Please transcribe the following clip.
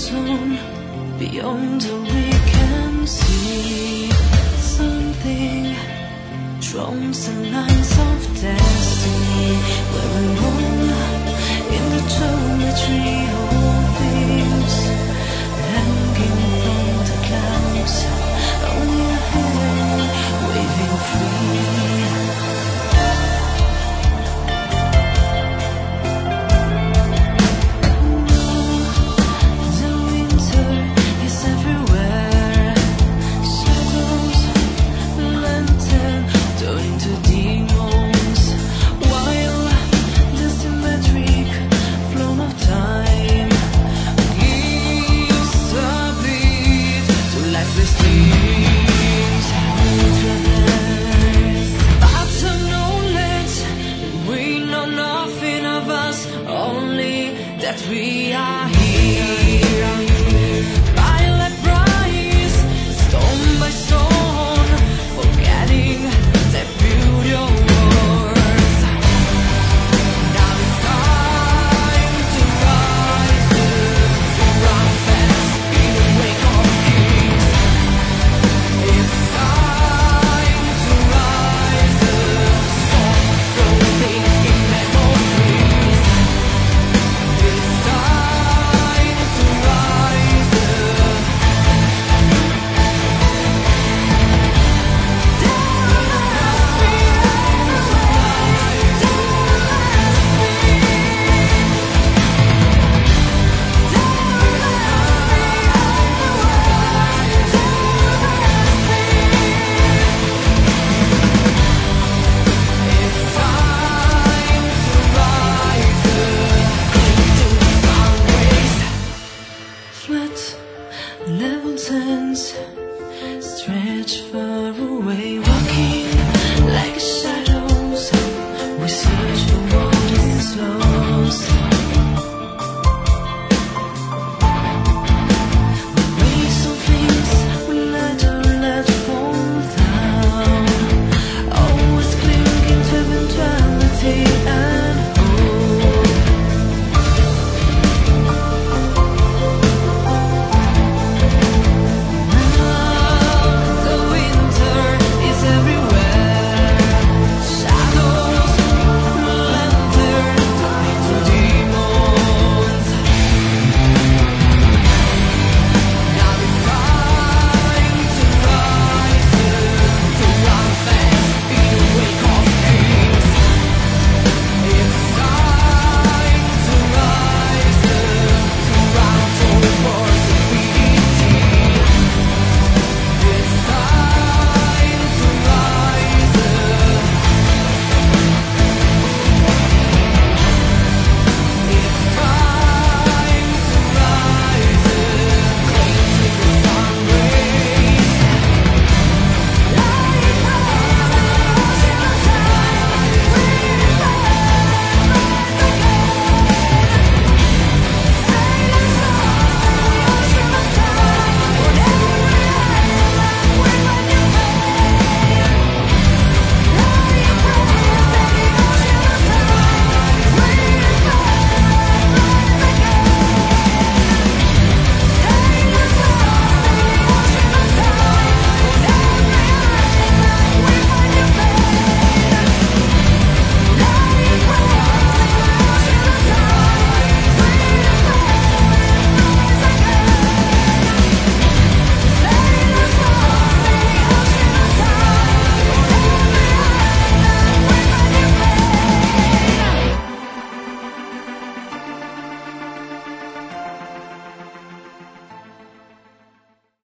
zone, beyond all we can see. Something draws the lines of destiny. We're alone in the geometry of things, hanging from the clouds, only a hand waving free. That we are here, by like price, stone by stone, forgetting the beauty of words. Now it's time to rise, to run fast in the wake of kings. It's time to rise, so floating in memories. It's time to rise. Flat level sands stretch far away.